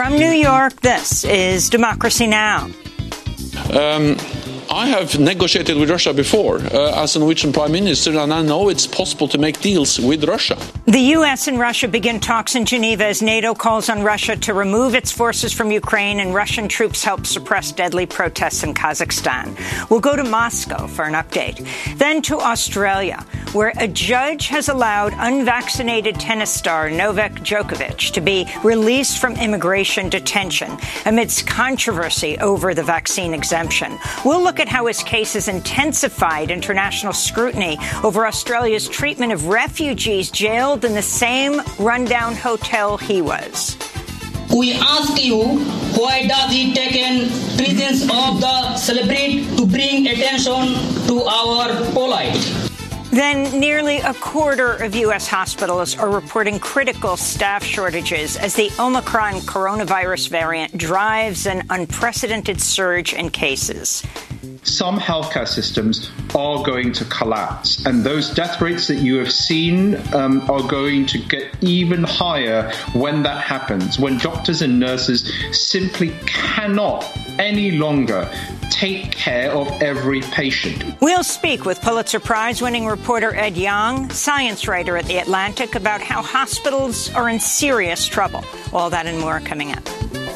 From New York, this is Democracy Now! I have negotiated with Russia before as a Norwegian Prime Minister, and I know it's possible to make deals with Russia. The U.S. and Russia begin talks in Geneva as NATO calls on Russia to remove its forces from Ukraine and Russian troops help suppress deadly protests in Kazakhstan. We'll go to Moscow for an update. Then to Australia, where a judge has allowed unvaccinated tennis star Novak Djokovic to be released from immigration detention amidst controversy over the vaccine exemption. We'll look at how his case has intensified international scrutiny over Australia's treatment of refugees jailed in the same rundown hotel he was. We ask you, why does it take in presence of the celebrity to bring attention to our plight? Then nearly a quarter of U.S. hospitals are reporting critical staff shortages as the Omicron coronavirus variant drives an unprecedented surge in cases. Some healthcare systems are going to collapse, and those death rates that you have seen are going to get even higher when that happens, when doctors and nurses simply cannot any longer take care of every patient. We'll speak with Pulitzer Prize-winning reporter Ed Yong, science writer at The Atlantic, about how hospitals are in serious trouble. All that and more coming up.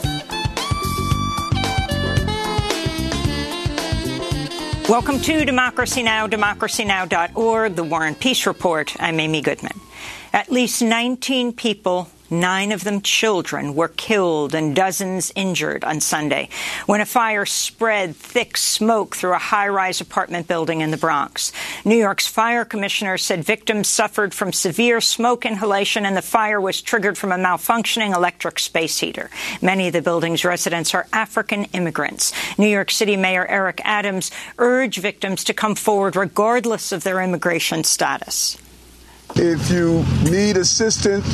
Welcome to Democracy Now!, democracynow.org, The War and Peace Report. I'm Amy Goodman. At least 19 people, 9 of them children, were killed and dozens injured on Sunday when a fire spread thick smoke through a high-rise apartment building in the Bronx. New York's fire commissioner said victims suffered from severe smoke inhalation and the fire was triggered from a malfunctioning electric space heater. Many of the building's residents are African immigrants. New York City Mayor Eric Adams urged victims to come forward regardless of their immigration status. If you need assistance,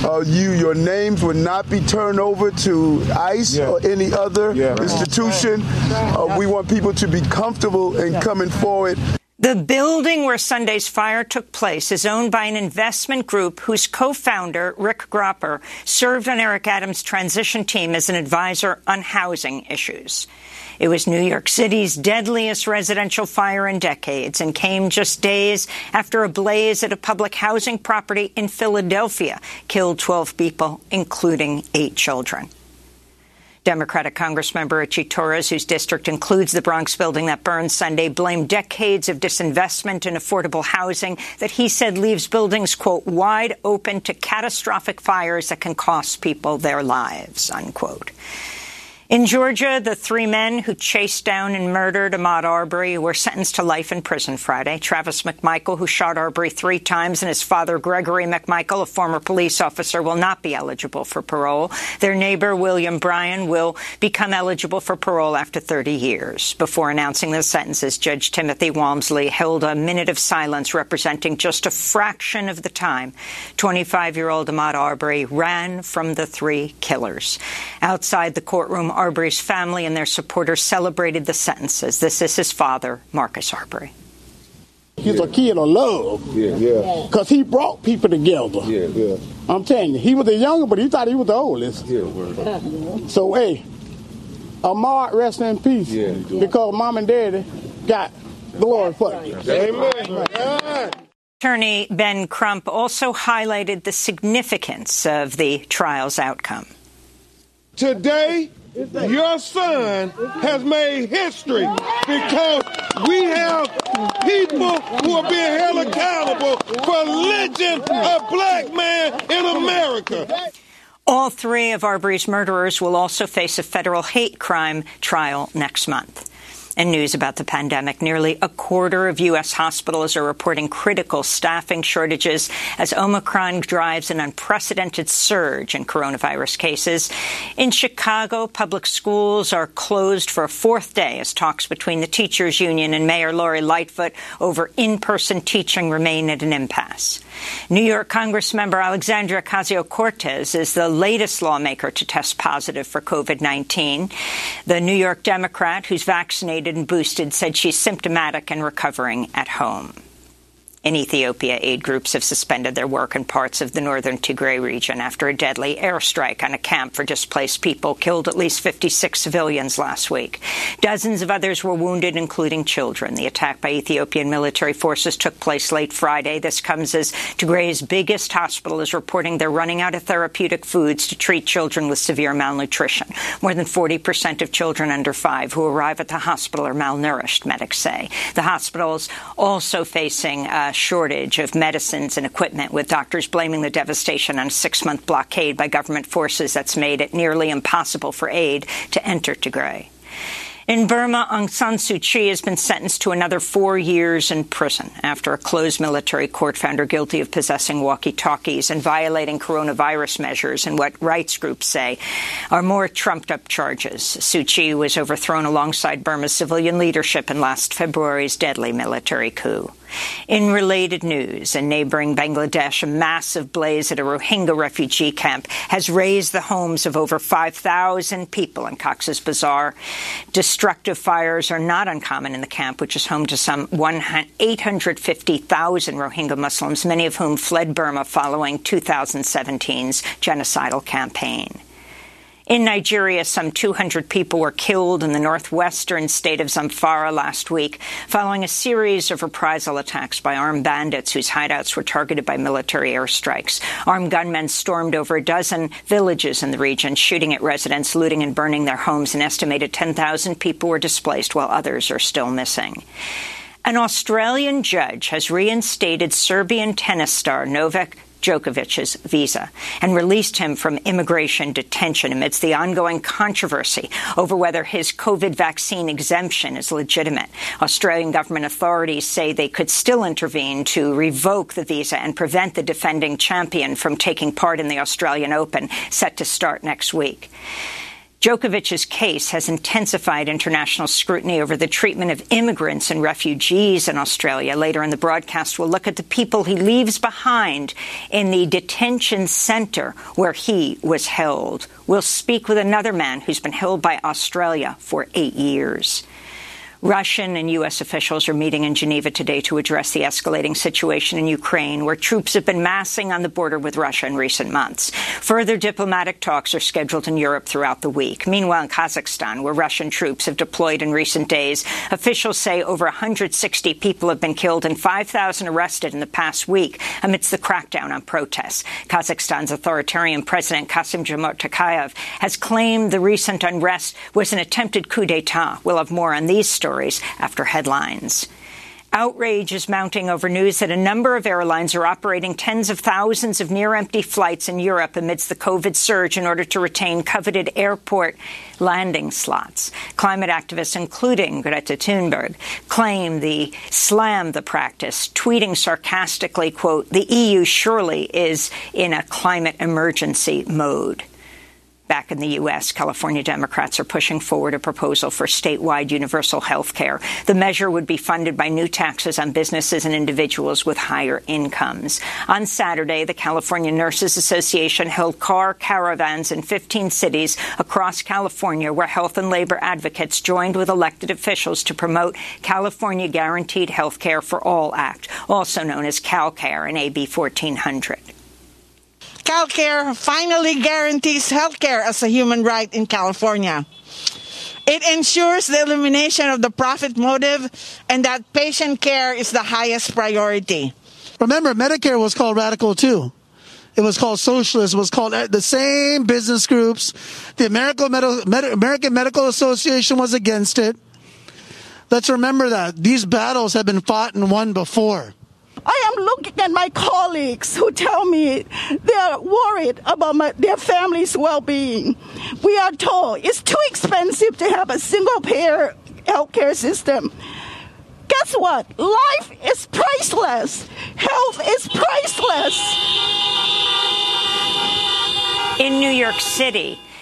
your names would not be turned over to ICE or any other institution. We want people to be comfortable in coming forward. The building where Sunday's fire took place is owned by an investment group whose co-founder, Rick Gropper, served on Eric Adams' transition team as an advisor on housing issues. It was New York City's deadliest residential fire in decades and came just days after a blaze at a public housing property in Philadelphia killed 12 people, including 8 children. Democratic Congressmember Richie Torres, whose district includes the Bronx building that burned Sunday, blamed decades of disinvestment in affordable housing that he said leaves buildings, quote, wide open to catastrophic fires that can cost people their lives, unquote. In Georgia, the 3 men who chased down and murdered Ahmaud Arbery were sentenced to life in prison Friday. Travis McMichael, who shot Arbery 3 times, and his father, Gregory McMichael, a former police officer, will not be eligible for parole. Their neighbor, William Bryan, will become eligible for parole after 30 years. Before announcing the sentences, Judge Timothy Walmsley held a minute of silence representing just a fraction of the time 25-year-old Ahmaud Arbery ran from the 3 killers. Outside the courtroom, Arbery's family and their supporters celebrated the sentences. This is his father, Marcus Arbery. He's a kid of love. Yeah. Because he brought people together. Yeah. I'm telling you, he was the younger, but he thought he was the oldest. Yeah. So, hey, Ahmaud, rest in peace. Yeah. Because mom and daddy got glory for you. Amen. Attorney Ben Crump also highlighted the significance of the trial's outcome. Today, your son has made history because we have people who are being held accountable for lynching a black man in America. All 3 of Arbery's murderers will also face a federal hate crime trial next month. And news about the pandemic. Nearly a quarter of U.S. hospitals are reporting critical staffing shortages as Omicron drives an unprecedented surge in coronavirus cases. In Chicago, public schools are closed for a 4th day as talks between the teachers union and Mayor Lori Lightfoot over in-person teaching remain at an impasse. New York Congressmember Alexandria Ocasio-Cortez is the latest lawmaker to test positive for COVID-19. The New York Democrat, who's vaccinated and boosted, said she's symptomatic and recovering at home. In Ethiopia, aid groups have suspended their work in parts of the northern Tigray region after a deadly airstrike on a camp for displaced people killed at least 56 civilians last week. Dozens of others were wounded, including children. The attack by Ethiopian military forces took place late Friday. This comes as Tigray's biggest hospital is reporting they're running out of therapeutic foods to treat children with severe malnutrition. More than 40% of children under 5 who arrive at the hospital are malnourished, medics say. The hospital is also facing shortage of medicines and equipment, with doctors blaming the devastation on a 6-month blockade by government forces that's made it nearly impossible for aid to enter Tigray. In Burma, Aung San Suu Kyi has been sentenced to another 4 years in prison after a closed military court found her guilty of possessing walkie-talkies and violating coronavirus measures in what rights groups say are more trumped-up charges. Suu Kyi was overthrown alongside Burma's civilian leadership in last February's deadly military coup. In related news, in neighboring Bangladesh, a massive blaze at a Rohingya refugee camp has razed the homes of over 5,000 people in Cox's Bazar. Destructive fires are not uncommon in the camp, which is home to some 850,000 Rohingya Muslims, many of whom fled Burma following 2017's genocidal campaign. In Nigeria, some 200 people were killed in the northwestern state of Zamfara last week following a series of reprisal attacks by armed bandits whose hideouts were targeted by military airstrikes. Armed gunmen stormed over a dozen villages in the region, shooting at residents, looting and burning their homes. An estimated 10,000 people were displaced, while others are still missing. An Australian judge has reinstated Serbian tennis star Novak Djokovic's visa and released him from immigration detention amidst the ongoing controversy over whether his COVID vaccine exemption is legitimate. Australian government authorities say they could still intervene to revoke the visa and prevent the defending champion from taking part in the Australian Open, set to start next week. Djokovic's case has intensified international scrutiny over the treatment of immigrants and refugees in Australia. Later in the broadcast, we'll look at the people he leaves behind in the detention centre where he was held. We'll speak with another man who's been held by Australia for 8 years. Russian and U.S. officials are meeting in Geneva today to address the escalating situation in Ukraine, where troops have been massing on the border with Russia in recent months. Further diplomatic talks are scheduled in Europe throughout the week. Meanwhile, in Kazakhstan, where Russian troops have deployed in recent days, officials say over 160 people have been killed and 5,000 arrested in the past week amidst the crackdown on protests. Kazakhstan's authoritarian president, Kassym-Jomart Tokayev, has claimed the recent unrest was an attempted coup d'etat. We'll have more on these stories after headlines. Outrage is mounting over news that a number of airlines are operating tens of thousands of near-empty flights in Europe amidst the COVID surge in order to retain coveted airport landing slots. Climate activists, including Greta Thunberg, slammed the practice, tweeting sarcastically, quote, "The EU surely is in a climate emergency mode." Back in the U.S., California Democrats are pushing forward a proposal for statewide universal health care. The measure would be funded by new taxes on businesses and individuals with higher incomes. On Saturday, the California Nurses Association held car caravans in 15 cities across California, where health and labor advocates joined with elected officials to promote California Guaranteed Health Care for All Act, also known as CalCare in AB 1400. CalCare finally guarantees health care as a human right in California. It ensures the elimination of the profit motive and that patient care is the highest priority. Remember, Medicare was called radical too. It was called socialist. It was called the same business groups. The American Medical Association was against it. Let's remember that. These battles have been fought and won before. I am looking at my colleagues who tell me they are worried about their family's well-being. We are told it's too expensive to have a single-payer healthcare system. Guess what? Life is priceless. Health is priceless. In New York City,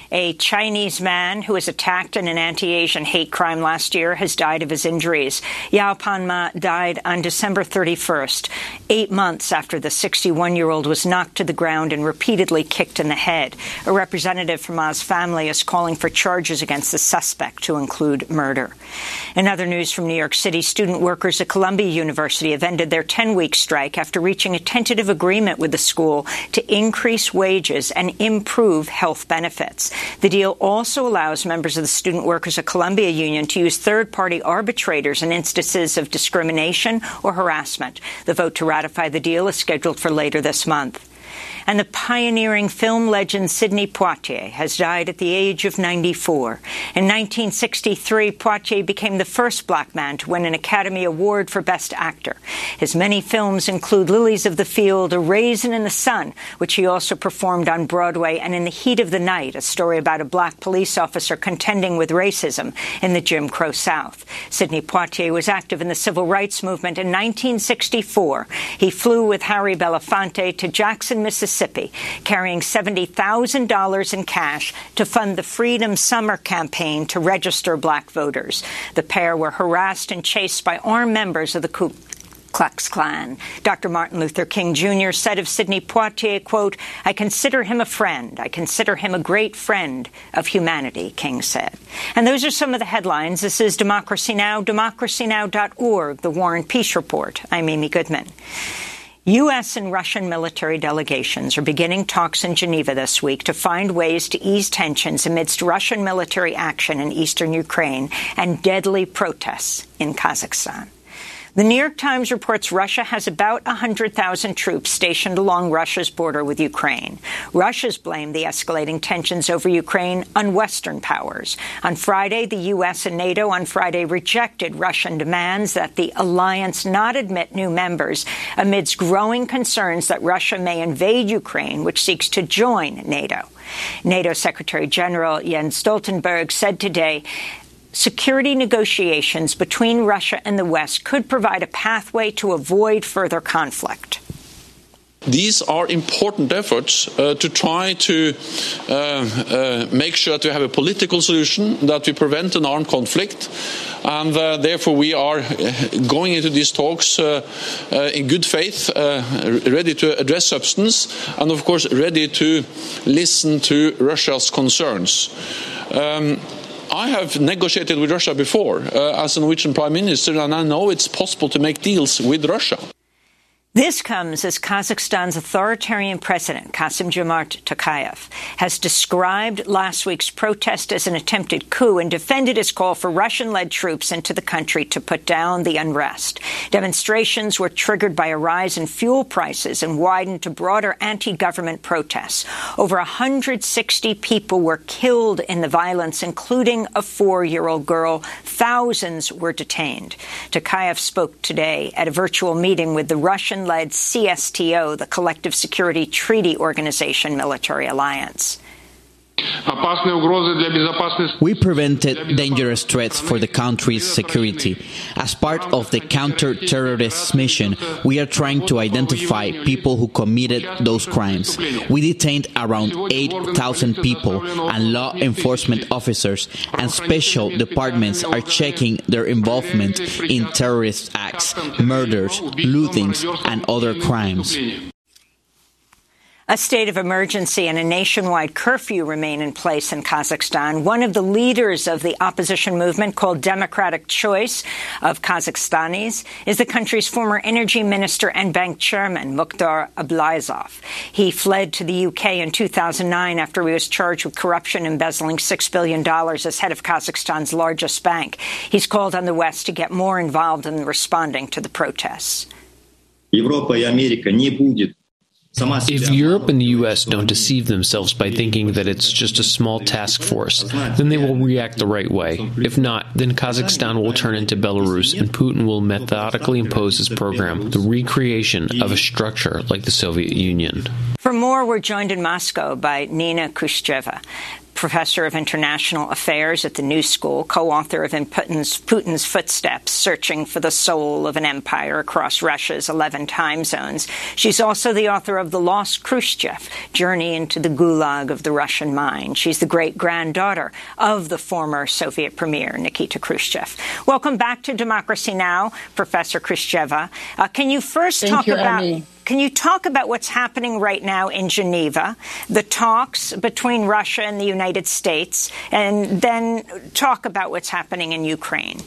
A Chinese man who was attacked in an anti-Asian hate crime last year has died of his injuries. Yao Panma died on December 31st, 8 months after the 61-year-old was knocked to the ground and repeatedly kicked in the head. A representative from Ma's family is calling for charges against the suspect to include murder. In other news from New York City, student workers at Columbia University have ended their 10-week strike after reaching a tentative agreement with the school to increase wages and improve health benefits. The deal also allows members of the Student Workers at Columbia Union to use third-party arbitrators in instances of discrimination or harassment. The vote to ratify the deal is scheduled for later this month. And the pioneering film legend Sidney Poitier has died at the age of 94. In 1963, Poitier became the first black man to win an Academy Award for Best Actor. His many films include Lilies of the Field, A Raisin in the Sun, which he also performed on Broadway, and In the Heat of the Night, a story about a black police officer contending with racism in the Jim Crow South. Sidney Poitier was active in the civil rights movement. In 1964, he flew with Harry Belafonte to Jackson, Mississippi, carrying $70,000 in cash to fund the Freedom Summer campaign to register black voters. The pair were harassed and chased by armed members of the Ku Klux Klan. Dr. Martin Luther King Jr. said of Sidney Poitier, quote, "I consider him a friend. I consider him a great friend of humanity," King said. And those are some of the headlines. This is Democracy Now!, democracynow.org, The War and Peace Report. I'm Amy Goodman. U.S. and Russian military delegations are beginning talks in Geneva this week to find ways to ease tensions amidst Russian military action in eastern Ukraine and deadly protests in Kazakhstan. The New York Times reports Russia has about 100,000 troops stationed along Russia's border with Ukraine. Russia's blamed the escalating tensions over Ukraine on Western powers. On Friday, the U.S. and NATO rejected Russian demands that the alliance not admit new members amidst growing concerns that Russia may invade Ukraine, which seeks to join NATO. NATO Secretary General Jens Stoltenberg said today security negotiations between Russia and the West could provide a pathway to avoid further conflict. These are important efforts to try to make sure that we have a political solution, that we prevent an armed conflict, and therefore we are going into these talks in good faith, ready to address substance, and of course ready to listen to Russia's concerns. I have negotiated with Russia before as a Norwegian Prime Minister, and I know it's possible to make deals with Russia. This comes as Kazakhstan's authoritarian president, Kassym-Jomart Tokayev, has described last week's protest as an attempted coup and defended his call for Russian-led troops into the country to put down the unrest. Demonstrations were triggered by a rise in fuel prices and widened to broader anti-government protests. Over 160 people were killed in the violence, including a 4-year-old girl. Thousands were detained. Tokayev spoke today at a virtual meeting with the Russian-led CSTO, the Collective Security Treaty Organization military alliance. We prevented dangerous threats for the country's security. As part of the counter-terrorist mission, we are trying to identify people who committed those crimes. We detained around 8,000 people, and law enforcement officers and special departments are checking their involvement in terrorist acts, murders, lootings, and other crimes. A state of emergency and a nationwide curfew remain in place in Kazakhstan. One of the leaders of the opposition movement, called Democratic Choice of Kazakhstanis, is the country's former energy minister and bank chairman, Mukhtar Ablyazov. He fled to the UK in 2009 after he was charged with corruption, embezzling $6 billion as head of Kazakhstan's largest bank. He's called on the West to get more involved in responding to the protests. If Europe and the U.S. don't deceive themselves by thinking that it's just a small task force, then they will react the right way. If not, then Kazakhstan will turn into Belarus, and Putin will methodically impose his program, the recreation of a structure like the Soviet Union. For more, we're joined in Moscow by Nina Kushcheva. professor of international affairs at the New School, co-author of In Putin's Footsteps, Searching for the Soul of an Empire Across Russia's 11 Time Zones. She's also the author of The Lost Khrushchev, Journey into the Gulag of the Russian Mind. She's the great-granddaughter of the former Soviet premier, Nikita Khrushchev. Welcome back to Democracy Now!, Professor Khrushcheva. Can you first Can you talk about what's happening right now in Geneva, the talks between Russia and the United States, and then talk about what's happening in Ukraine?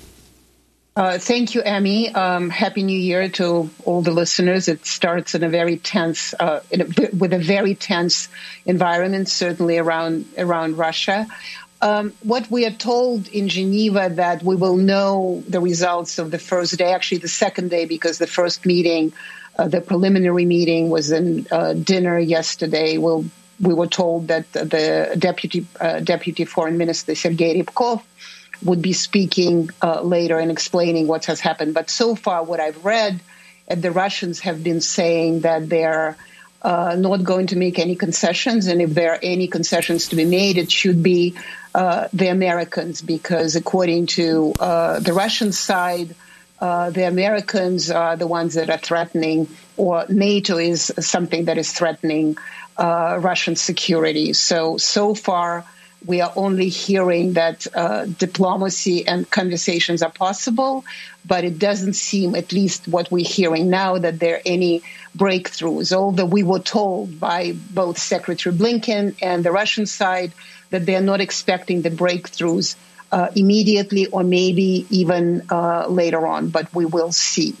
Thank you, Amy. Happy New Year to all the listeners. It starts in a very tense, with a very tense environment, certainly around Russia. What we are told in Geneva that we will know the results of the first day, actually the second day, because the first meeting, the preliminary meeting was in dinner yesterday. We were told that the deputy foreign minister, Sergei Ryabkov, would be speaking later and explaining what has happened. But so far, what I've read, the Russians have been saying that they're not going to make any concessions. And if there are any concessions to be made, it should be the Americans, because according to the Russian side, the Americans are the ones that are threatening, or NATO is something that is threatening Russian security. So far, we are only hearing that diplomacy and conversations are possible, but it doesn't seem, at least what we're hearing now, that there are any breakthroughs. Although we were told by both Secretary Blinken and the Russian side that they're not expecting the breakthroughs immediately or maybe even later on, but we will see.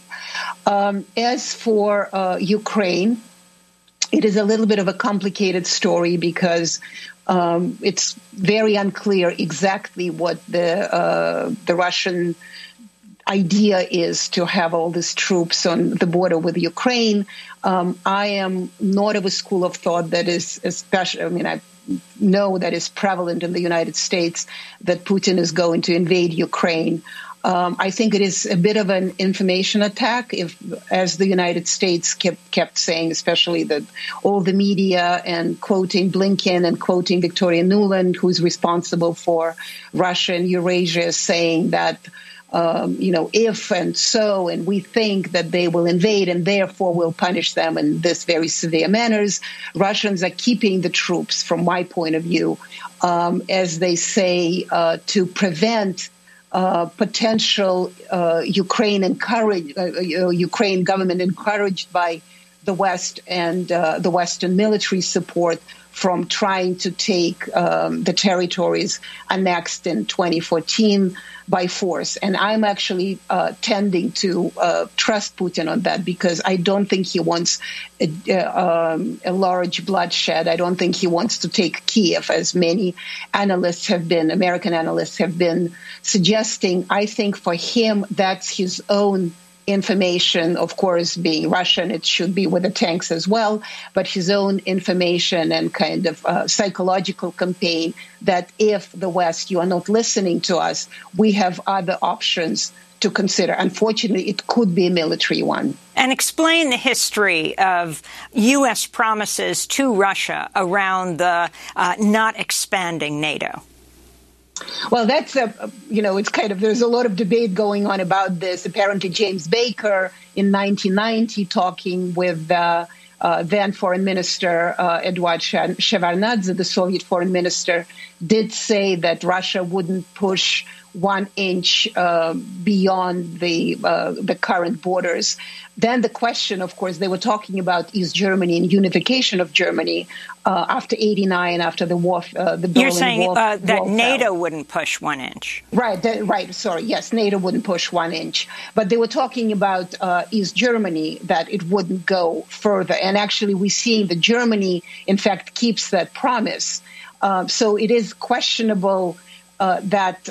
As for Ukraine, it is a little bit of a complicated story because it's very unclear exactly what the Russian idea is to have all these troops on the border with Ukraine. I am not of a school of thought that is especially, I know that is prevalent in the United States, that Putin is going to invade Ukraine. I think it is a bit of an information attack, as the United States kept saying, especially all the media, and quoting Blinken and quoting Victoria Nuland, who's responsible for Russia and Eurasia, saying that, if and so, and we think that they will invade and therefore we'll punish them in this very severe manners. Russians are keeping the troops, from my point of view, as they say, to prevent potential Ukraine government encouraged by the West and the Western military support from trying to take the territories annexed in 2014 by force. And I'm actually tending to trust Putin on that, because I don't think he wants a large bloodshed. I don't think he wants to take Kiev, as many analysts have been, American analysts have been suggesting. I think for him, that's his own information, of course, being Russian, it should be with the tanks as well, but his own information and kind of psychological campaign that if the West, you are not listening to us, we have other options to consider. Unfortunately, it could be a military one. And explain the history of U.S. promises to Russia around the not expanding NATO. Well, that's it's kind of, there's a lot of debate going on about this. Apparently, James Baker in 1990, talking with then Foreign Minister Eduard Shevardnadze, the Soviet foreign minister, did say that Russia wouldn't push 1 inch beyond the current borders. Then the question, of course, they were talking about East Germany and unification of Germany after '89, after the war. The Berlin You're saying wall, that NATO fell. Wouldn't push 1 inch. Right. Sorry. Yes, NATO wouldn't push 1 inch. But they were talking about East Germany, that it wouldn't go further. And actually, we're seeing that Germany, in fact, keeps that promise. So it is questionable that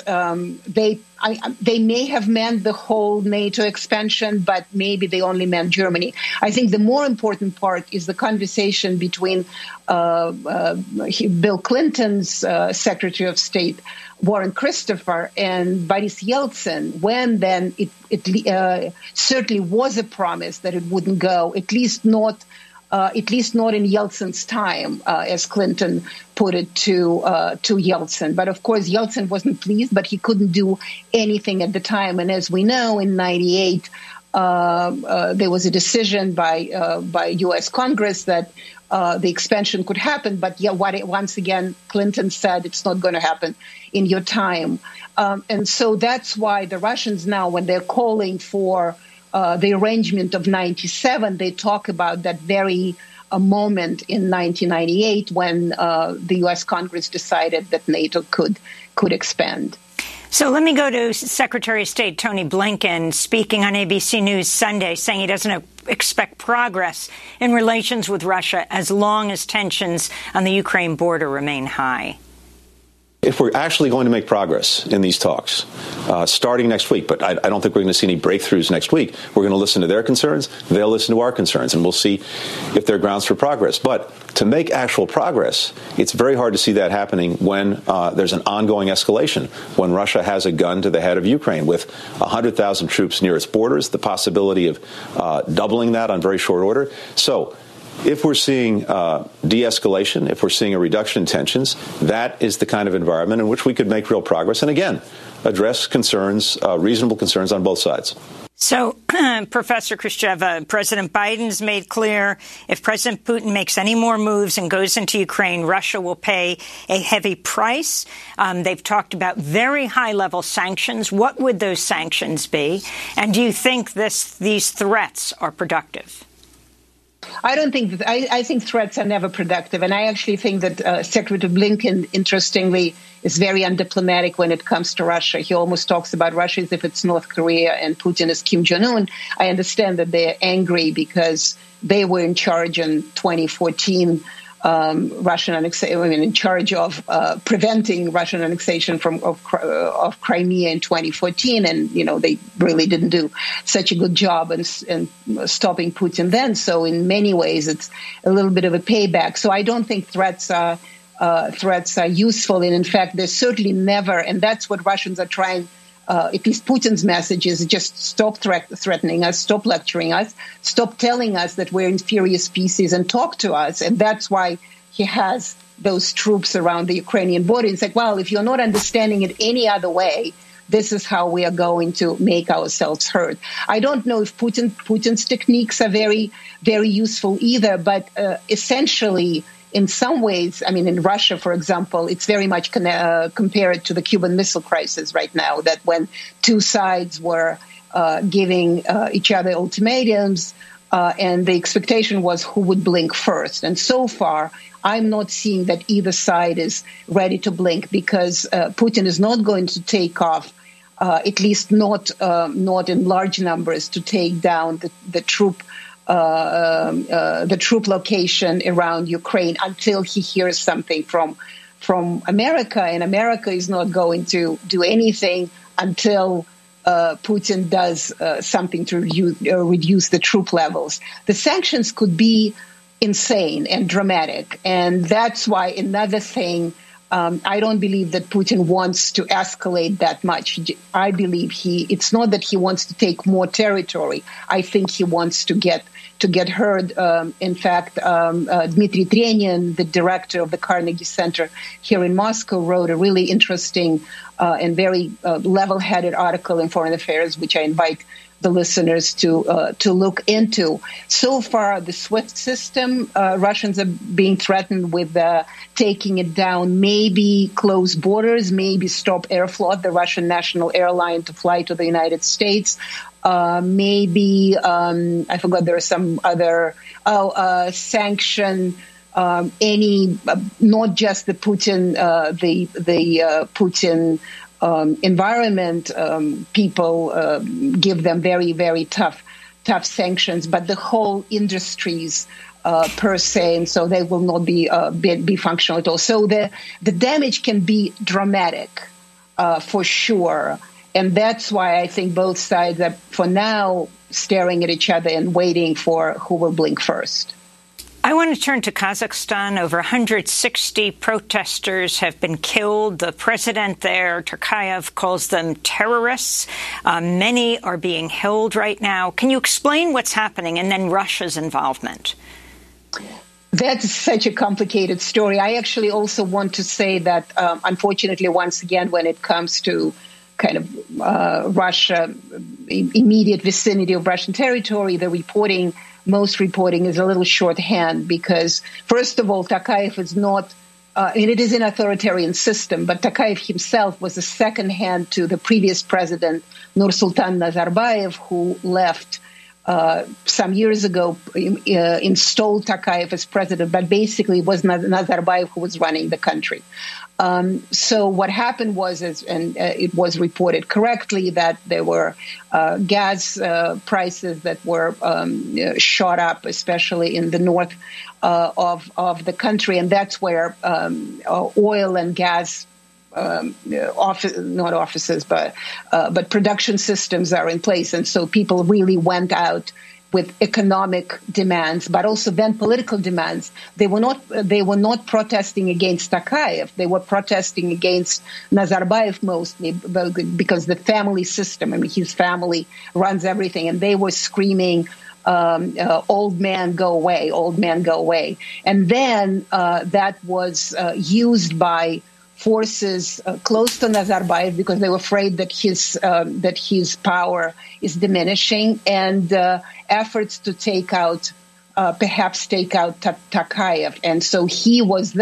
they may have meant the whole NATO expansion, but maybe they only meant Germany. I think the more important part is the conversation between Bill Clinton's Secretary of State, Warren Christopher, and Boris Yeltsin, when then it certainly was a promise that it wouldn't go, at least not at least not in Yeltsin's time, as Clinton put it to Yeltsin. But of course, Yeltsin wasn't pleased, but he couldn't do anything at the time. And as we know, in '98, there was a decision by U.S. Congress that the expansion could happen. But once again, Clinton said it's not going to happen in your time. And so that's why the Russians now, when they're calling for the arrangement of '97, they talk about that very moment in 1998 when the U.S. Congress decided that NATO could expand. So let me go to Secretary of State Tony Blinken speaking on ABC News Sunday, saying he doesn't expect progress in relations with Russia as long as tensions on the Ukraine border remain high. If we're actually going to make progress in these talks, starting next week, but I don't think we're going to see any breakthroughs next week, we're going to listen to their concerns, they'll listen to our concerns, and we'll see if there are grounds for progress. But to make actual progress, it's very hard to see that happening when there's an ongoing escalation, when Russia has a gun to the head of Ukraine with 100,000 troops near its borders, the possibility of doubling that on very short order. So if we're seeing de-escalation, if we're seeing a reduction in tensions, that is the kind of environment in which we could make real progress and, again, address concerns, reasonable concerns on both sides. So, Professor Khrushcheva, President Biden's made clear if President Putin makes any more moves and goes into Ukraine, Russia will pay a heavy price. They've talked about very high-level sanctions. What would those sanctions be? And do you think these threats are productive? I don't think I think threats are never productive. And I actually think that Secretary Blinken, interestingly, is very undiplomatic when it comes to Russia. He almost talks about Russia as if it's North Korea and Putin is Kim Jong-un. I understand that they're angry because they were in charge in 2014, Russian annexation, in charge of preventing Russian annexation of Crimea in 2014, and they really didn't do such a good job in stopping Putin then. So in many ways, it's a little bit of a payback. So I don't think threats are useful, and in fact, they're certainly never. And that's what Russians are trying. At least Putin's message is just stop threatening us, stop lecturing us, stop telling us that we're inferior species and talk to us. And that's why he has those troops around the Ukrainian border. It's like, well, if you're not understanding it any other way, this is how we are going to make ourselves heard. I don't know if Putin's techniques are very, very useful either, but essentially, in some ways, I mean, in Russia, for example, it's very much compared to the Cuban Missile Crisis right now, that when two sides were giving each other ultimatums, and the expectation was who would blink first. And so far, I'm not seeing that either side is ready to blink, because Putin is not going to take off, at least not in large numbers, to take down the troop location around Ukraine until he hears something from America. And America is not going to do anything until Putin does something to reduce the troop levels. The sanctions could be insane and dramatic. And that's why another thing, I don't believe that Putin wants to escalate that much. I believe it's not that he wants to take more territory. I think he wants to get heard. In fact, Dmitry Trenin, the director of the Carnegie Center here in Moscow, wrote a really interesting and very level-headed article in Foreign Affairs, which I invite the listeners to look into. So far, the SWIFT system, Russians are being threatened with taking it down, maybe close borders, maybe stop Aeroflot, the Russian national airline, to fly to the United States. Maybe, I forgot, there are some other sanction, not just the Putin, Putin environment, people give them very, very tough sanctions, but the whole industries per se, and so they will not be functional at all. So the damage can be dramatic for sure. And that's why I think both sides are, for now, staring at each other and waiting for who will blink first. I want to turn to Kazakhstan. Over 160 protesters have been killed. The president there, Tokayev, calls them terrorists. Many are being held right now. Can you explain what's happening and then Russia's involvement? That's such a complicated story. I actually also want to say that, unfortunately, once again, when it comes to kind of Russia, immediate vicinity of Russian territory, most reporting is a little shorthand because, first of all, Tokayev is not, and it is an authoritarian system, but Tokayev himself was a second hand to the previous president, Nursultan Nazarbayev, who left some years ago, installed Tokayev as president, but basically it was Nazarbayev who was running the country. So what happened was, and it was reported correctly, that there were gas prices that were shot up, especially in the north of the country, and that's where oil and gas not offices, but production systems are in place. And so people really went out with economic demands, but also then political demands. They were not protesting against Tokayev. They were protesting against Nazarbayev mostly because the family system, I mean, his family runs everything. And they were screaming, old man, go away, old man, go away. And then that was used by forces close to Nazarbayev because they were afraid that his power is diminishing, and efforts to perhaps take out Tokayev. And so he was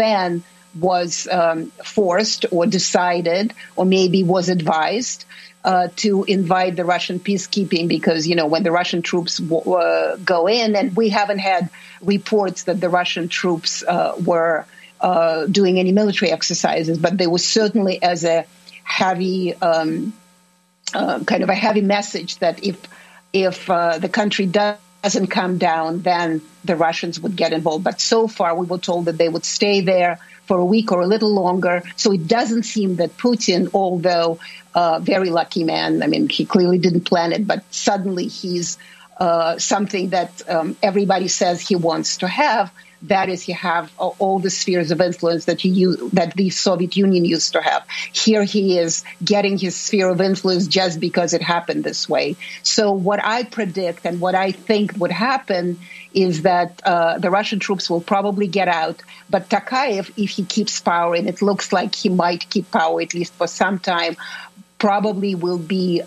forced or decided or maybe was advised to invite the Russian peacekeeping because, when the Russian troops go in, and we haven't had reports that the Russian troops were doing any military exercises, but there was certainly as a heavy, kind of a heavy message that if the country doesn't come down, then the Russians would get involved. But so far, we were told that they would stay there for a week or a little longer. So it doesn't seem that Putin, although a very lucky man, I mean, he clearly didn't plan it, but suddenly he's something that everybody says he wants to have. That is, you have all the spheres of influence that the Soviet Union used to have. Here he is getting his sphere of influence just because it happened this way. So what I predict and what I think would happen is that the Russian troops will probably get out. But Tokayev, if he keeps power, and it looks like he might keep power at least for some time, probably will be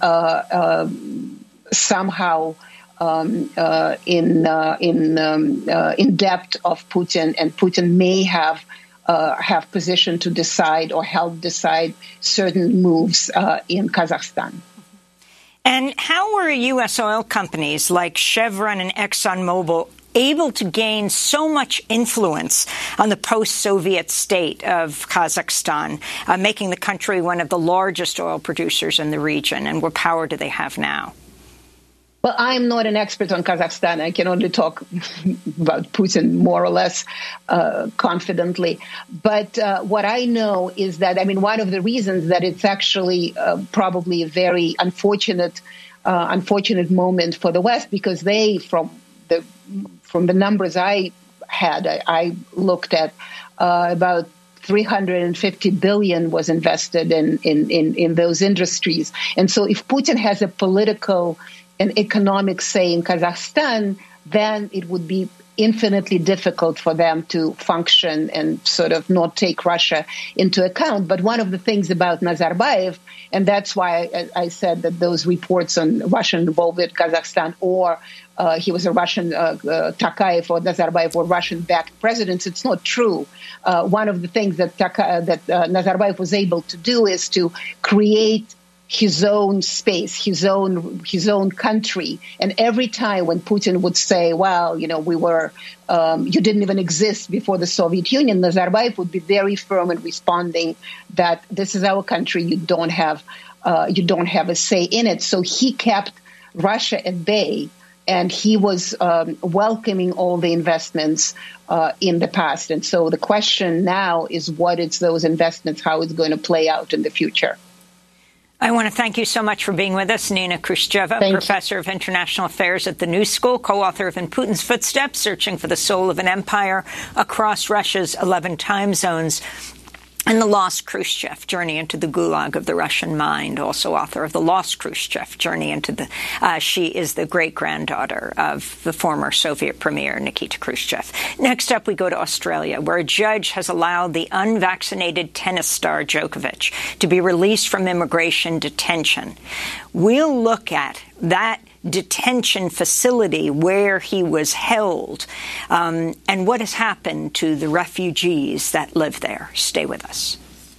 somehow in depth of Putin, and Putin may have position to decide or help decide certain moves in Kazakhstan. And how were U.S. oil companies like Chevron and ExxonMobil able to gain so much influence on the post-Soviet state of Kazakhstan, making the country one of the largest oil producers in the region? And what power do they have now? Well, I'm not an expert on Kazakhstan. I can only talk about Putin more or less confidently. But what I know is that, I mean, one of the reasons that it's actually probably a very unfortunate moment for the West, because they, from the numbers I had, I looked at about $350 billion was invested in those industries. And so if Putin has a political and economic say in Kazakhstan, then it would be infinitely difficult for them to function and sort of not take Russia into account. But one of the things about Nazarbayev, and that's why I said that those reports on Russian involvement in Kazakhstan, or he was a Russian, Tokayev or Nazarbayev were Russian-backed presidents, it's not true. One of the things that Nazarbayev was able to do is to create his own space, his own country. And every time when Putin would say, well, you didn't even exist before the Soviet Union, Nazarbayev would be very firm in responding that this is our country, you don't have a say in it. So he kept Russia at bay, and he was welcoming all the investments in the past. And so the question now is, what is those investments, how it's going to play out in the future? I want to thank you so much for being with us, Nina Khrushcheva, professor of international affairs at the New School, co-author of In Putin's Footsteps, Searching for the Soul of an Empire Across Russia's 11 Time Zones. And The Lost Khrushchev, Journey into the Gulag of the Russian Mind, also author of The Lost Khrushchev, Journey into the... she is the great-granddaughter of the former Soviet premier, Nikita Khrushchev. Next up, we go to Australia, where a judge has allowed the unvaccinated tennis star Djokovic to be released from immigration detention. We'll look at that detention facility where he was held, and what has happened to the refugees that live there. Stay with us.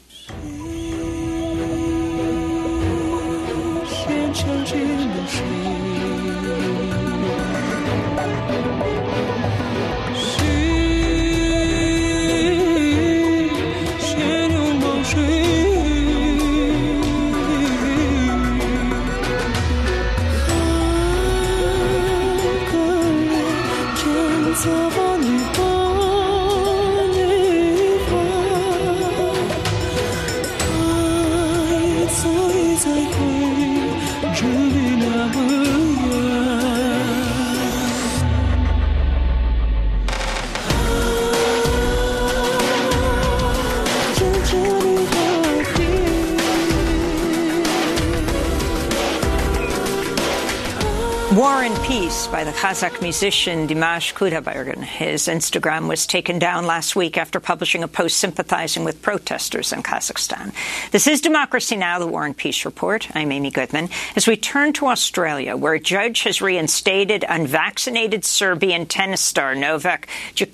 War and Peace by the Kazakh musician Dimash Kudaibergen. His Instagram was taken down last week after publishing a post sympathizing with protesters in Kazakhstan. This is Democracy Now!, the War and Peace Report. I'm Amy Goodman. As we turn to Australia, where a judge has reinstated unvaccinated Serbian tennis star Novak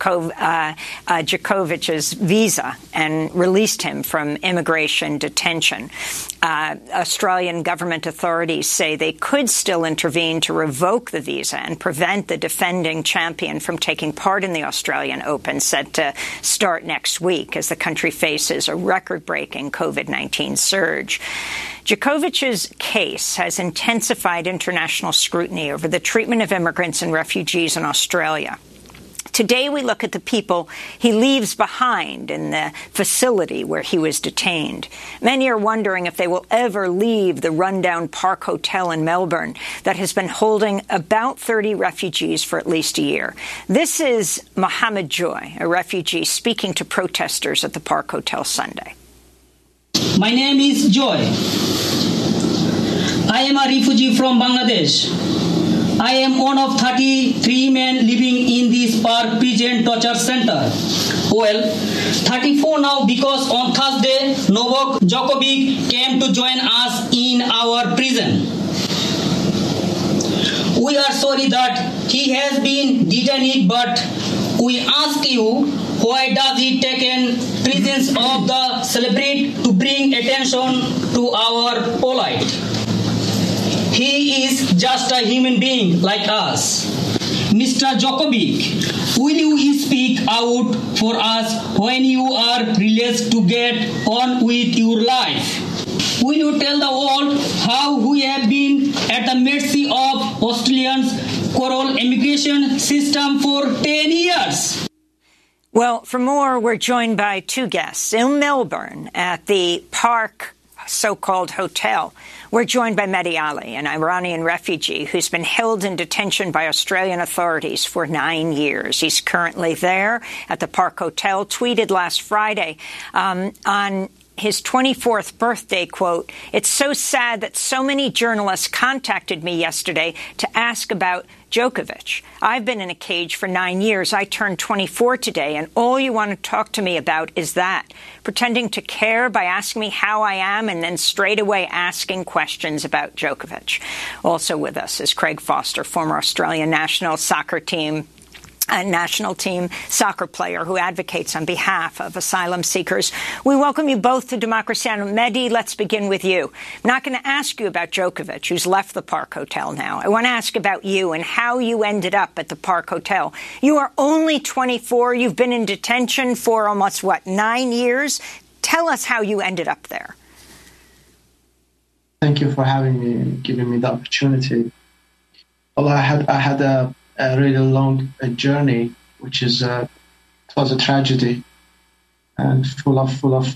Djokovic's visa and released him from immigration detention. Australian government authorities say they could still intervene to revoke the visa and prevent the defending champion from taking part in the Australian Open, set to start next week as the country faces a record-breaking COVID-19 surge. Djokovic's case has intensified international scrutiny over the treatment of immigrants and refugees in Australia. Today, we look at the people he leaves behind in the facility where he was detained. Many are wondering if they will ever leave the rundown Park Hotel in Melbourne that has been holding about 30 refugees for at least a year. This is Mohammed Joy, a refugee, speaking to protesters at the Park Hotel Sunday. My name is Joy. I am a refugee from Bangladesh. I am one of 33 men living in this Park Prison Torture Center. Well, 34 now because on Thursday, Novak Djokovic came to join us in our prison. We are sorry that he has been detained, but we ask you, why does he take in presence of the celebrity to bring attention to our plight? He is just a human being like us. Mr. Djokovic, will you speak out for us when you are released to get on with your life? Will you tell the world how we have been at the mercy of Australians' cruel immigration system for 10 years? Well, for more, we're joined by two guests. In Melbourne, at the Park so-called hotel, we're joined by Mehdi Ali, an Iranian refugee who's been held in detention by Australian authorities for 9 years. He's currently there at the Park Hotel, tweeted last Friday on his 24th birthday, quote, "It's so sad that so many journalists contacted me yesterday to ask about Djokovic. I've been in a cage for 9 years. I turned 24 today, and all you want to talk to me about is that. Pretending to care by asking me how I am and then straight away asking questions about Djokovic." Also with us is Craig Foster, former Australian national team soccer player who advocates on behalf of asylum seekers. We welcome you both to Democracy Now! Mehdi, let's begin with you. I'm not going to ask you about Djokovic, who's left the Park Hotel now. I want to ask about you and how you ended up at the Park Hotel. You are only 24. You've been in detention for almost, 9 years? Tell us how you ended up there. Thank you for having me and giving me the opportunity. Well, I had a really long journey, which is it was a tragedy and full of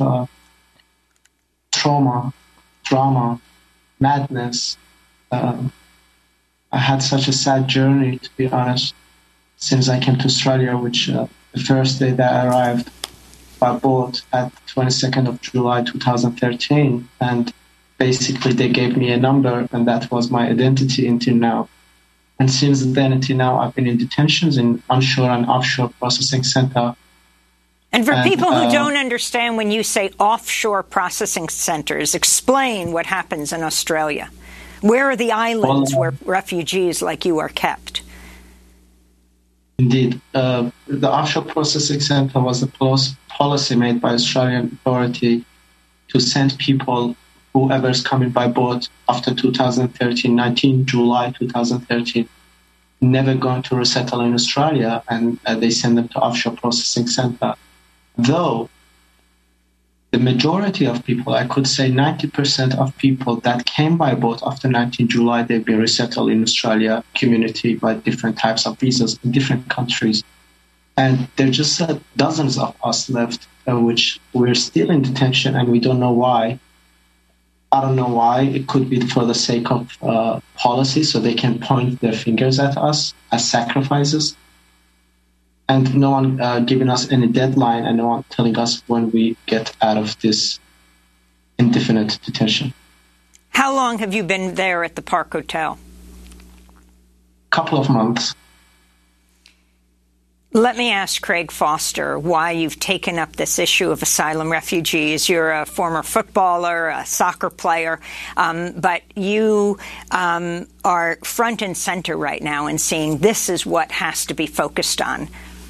trauma, drama, madness. I had such a sad journey, to be honest, since I came to Australia, which the first day that I arrived, by boat at 22nd of July 2013, and basically they gave me a number, and that was my identity until now. And since then until now, I've been in detentions in onshore and offshore processing center. And for people who don't understand, when you say offshore processing centers, explain what happens in Australia. Where are the islands where refugees like you are kept? Indeed. The offshore processing center was a policy made by Australian authority to send people, whoever's coming by boat after 2013, 19 July 2013, never going to resettle in Australia, and they send them to offshore processing center. Though the majority of people, I could say 90% of people that came by boat after 19 July, they've been resettled in Australia community by different types of visas in different countries. And there are just dozens of us left, which we're still in detention, and we don't know why. I don't know why. It could be for the sake of policy, so they can point their fingers at us as sacrifices. And no one giving us any deadline, and no one telling us when we get out of this indefinite detention. How long have you been there at the Park Hotel? Couple of months. Let me ask Craig Foster why you've taken up this issue of asylum refugees. You're a former footballer, a soccer player, but you are front and center right now in seeing this is what has to be focused on.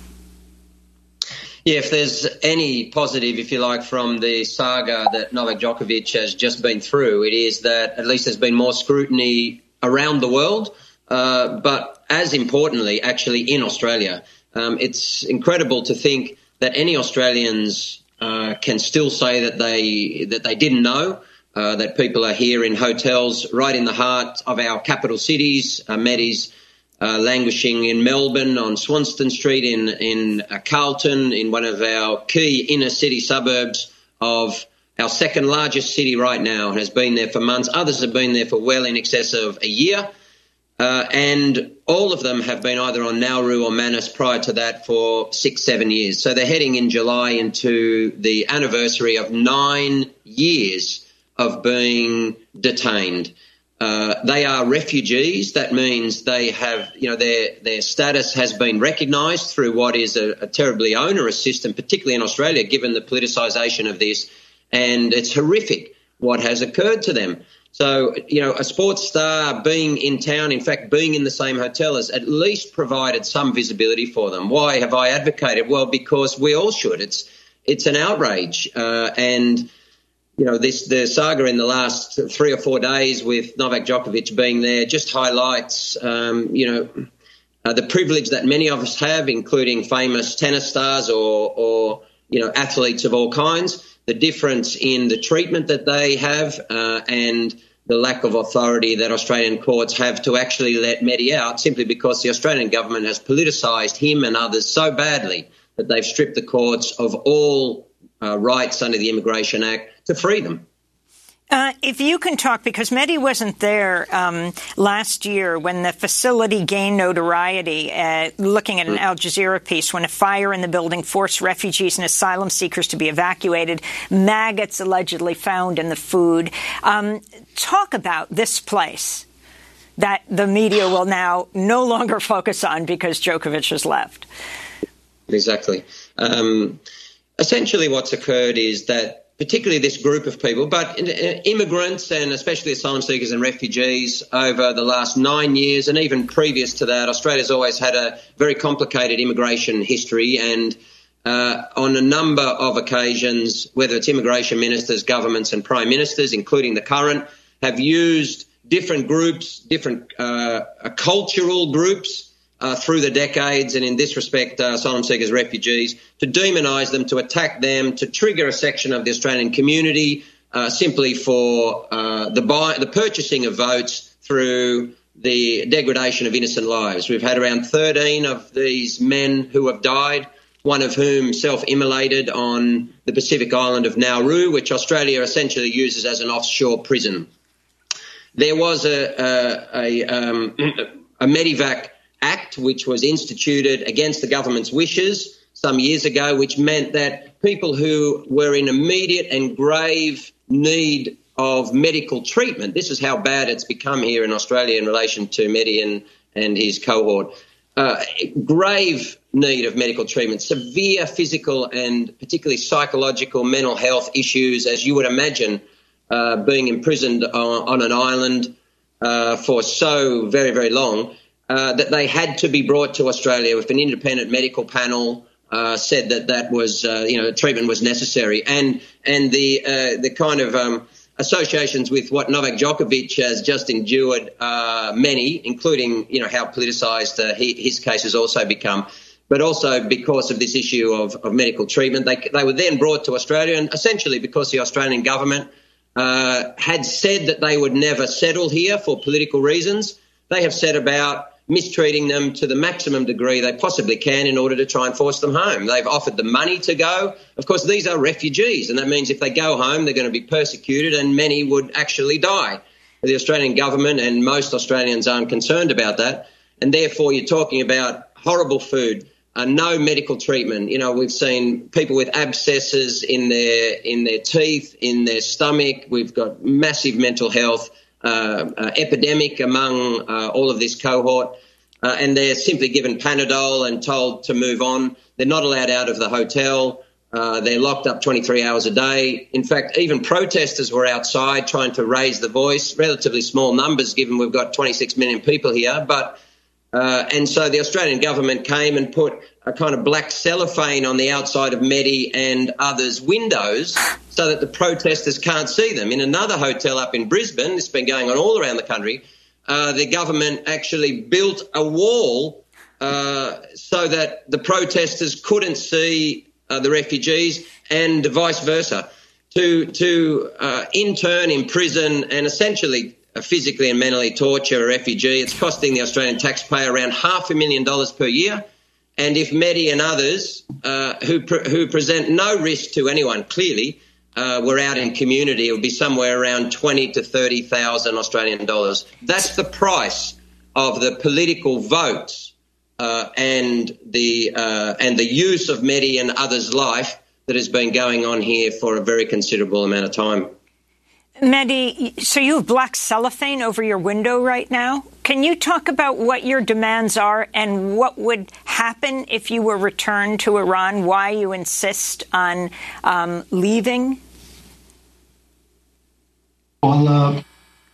Yeah, if there's any positive, if you like, from the saga that Novak Djokovic has just been through, it is that at least there's been more scrutiny around the world, but as importantly, actually in Australia. It's incredible to think that any Australians can still say that they didn't know that people are here in hotels right in the heart of our capital cities. Mehdi's languishing in Melbourne on Swanston Street, in Carlton, in one of our key inner city suburbs of our second largest city right now, and has been there for months. Others have been there for well in excess of a year. And all of them have been either on Nauru or Manus prior to that for 6-7 years. So they're heading in July into the anniversary of 9 years of being detained. They are refugees. That means they have, their status has been recognised through what is a terribly onerous system, particularly in Australia, given the politicisation of this. And it's horrific what has occurred to them. So, a sports star being in town, in fact, being in the same hotel, has at least provided some visibility for them. Why have I advocated? Well, because we all should. It's an outrage. And, the saga in the last 3 or 4 days with Novak Djokovic being there just highlights, the privilege that many of us have, including famous tennis stars or athletes of all kinds. The difference in the treatment that they have and the lack of authority that Australian courts have to actually let Mehdi out, simply because the Australian government has politicised him and others so badly that they've stripped the courts of all rights under the Immigration Act to free them. If you can talk, because Mehdi wasn't there last year when the facility gained notoriety, looking at an Al Jazeera piece, when a fire in the building forced refugees and asylum seekers to be evacuated, maggots allegedly found in the food. Talk about this place that the media will now no longer focus on because Djokovic has left. Exactly. Essentially what's occurred is that particularly this group of people, but immigrants and especially asylum seekers and refugees over the last 9 years, and even previous to that, Australia's always had a very complicated immigration history, and on a number of occasions, whether it's immigration ministers, governments and prime ministers, including the current, have used different groups, different cultural groups, through the decades, and in this respect, asylum seekers, refugees, to demonise them, to attack them, to trigger a section of the Australian community simply for the purchasing of votes through the degradation of innocent lives. We've had around 13 of these men who have died, one of whom self-immolated on the Pacific island of Nauru, which Australia essentially uses as an offshore prison. There was a Medivac Act, which was instituted against the government's wishes, some years ago, which meant that people who were in immediate and grave need of medical treatment, this is how bad it's become here in Australia in relation to Mehdi and his cohort, grave need of medical treatment, severe physical and particularly psychological mental health issues, as you would imagine, being imprisoned on an island for so very, very long, that they had to be brought to Australia if an independent medical panel said that was, treatment was necessary. And the kind of associations with what Novak Djokovic has just endured, many, including, how politicised his case has also become, but also because of this issue of medical treatment. They were then brought to Australia, and essentially because the Australian government had said that they would never settle here for political reasons, they have set about mistreating them to the maximum degree they possibly can in order to try and force them home. They've offered them money to go. Of course, these are refugees, and that means if they go home, they're going to be persecuted and many would actually die. The Australian government and most Australians aren't concerned about that, and therefore you're talking about horrible food, no medical treatment. We've seen people with abscesses in their teeth, in their stomach. We've got massive mental health epidemic among all of this cohort, and they're simply given Panadol and told to move on. They're not allowed out of the hotel. They're locked up 23 hours a day. In fact, even protesters were outside trying to raise the voice, relatively small numbers given we've got 26 million people here. And so the Australian government came and put a kind of black cellophane on the outside of Mehdi and others' windows so that the protesters can't see them. In another hotel up in Brisbane, this has been going on all around the country, the government actually built a wall so that the protesters couldn't see the refugees, and vice versa, to intern, imprison and essentially physically and mentally torture a refugee. It's costing the Australian taxpayer around $500,000 per year. And if Mehdi and others who present no risk to anyone, clearly, were out in community, it would be somewhere around 20 to 30,000 Australian dollars. That's the price of the political votes and the use of Mehdi and others' life that has been going on here for a very considerable amount of time. Mehdi, so you have black cellophane over your window right now. Can you talk about what your demands are and what would happen if you were returned to Iran, why you insist on leaving? Well,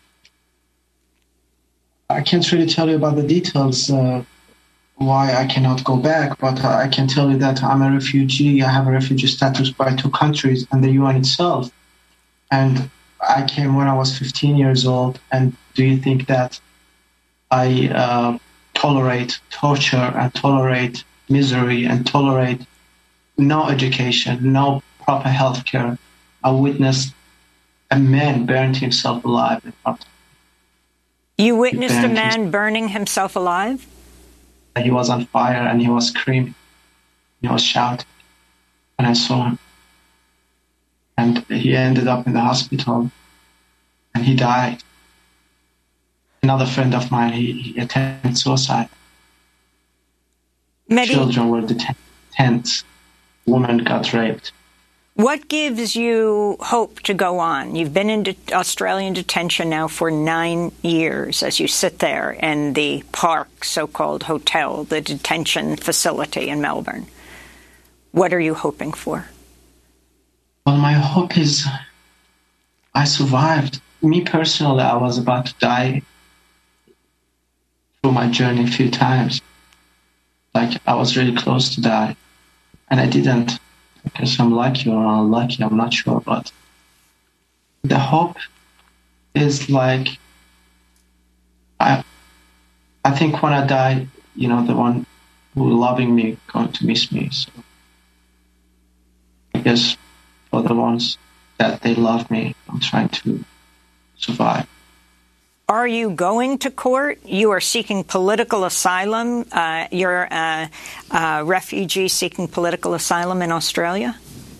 I can't really tell you about the details why I cannot go back, but I can tell you that I'm a refugee. I have a refugee status by 2 countries and the UN itself. And I came when I was 15 years old. And do you think that I tolerate torture and tolerate misery and tolerate no education, no proper health care? I witnessed a man burned himself alive in front of me. You witnessed a man burning himself alive? He was on fire and he was screaming. He was shouting. And I saw him. And he ended up in the hospital. And he died. Another friend of mine, he attempted suicide. Mehdi, children were detained. Women got raped. What gives you hope to go on? You've been in Australian detention now for 9 years as you sit there in the Park, so-called hotel, the detention facility in Melbourne. What are you hoping for? Well, my hope is I survived. Me personally, I was about to die through my journey a few times. Like, I was really close to die, and I didn't. Because I'm lucky or unlucky, I'm not sure. But the hope is like, I think when I die, the one who loving me going to miss me. So I guess for the ones that they love me, I'm trying to survive. Are you going to court? You are seeking political asylum. You're a refugee seeking political asylum in Australia?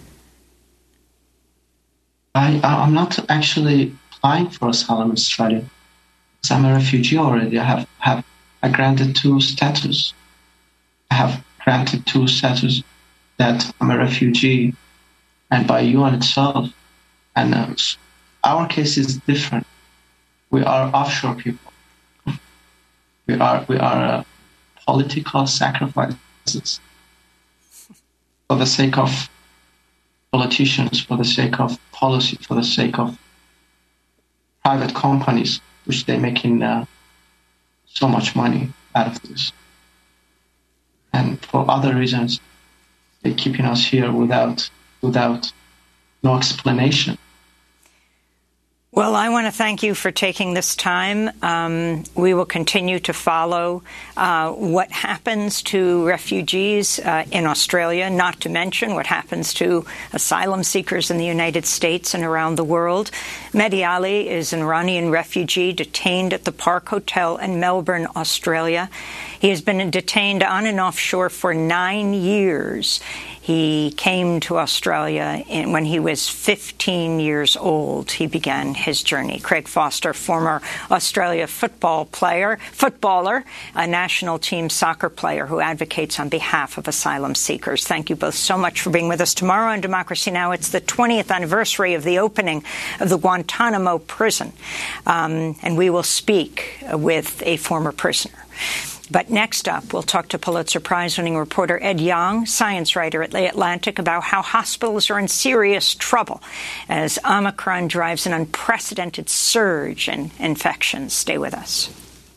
I'm not actually applying for asylum in Australia because I'm a refugee already. I have granted 2 status. I have granted 2 status that I'm a refugee, and by UN itself. And our case is different. We are offshore people. We are political sacrifices for the sake of politicians, for the sake of policy, for the sake of private companies, which they're making so much money out of this. And for other reasons, they're keeping us here without no explanation. Well, I want to thank you for taking this time. We will continue to follow what happens to refugees in Australia, not to mention what happens to asylum seekers in the United States and around the world. Mehdi Ali is an Iranian refugee detained at the Park Hotel in Melbourne, Australia. He has been detained on and offshore for 9 years. He came to Australia when he was 15 years old. He began his journey. Craig Foster, former Australia footballer, a national team soccer player who advocates on behalf of asylum seekers. Thank you both so much for being with us. Tomorrow on Democracy Now! It's the 20th anniversary of the opening of the Guantanamo prison, and we will speak with a former prisoner. But next up, we'll talk to Pulitzer Prize-winning reporter Ed Yong, science writer at The Atlantic, about how hospitals are in serious trouble as Omicron drives an unprecedented surge in infections. Stay with us.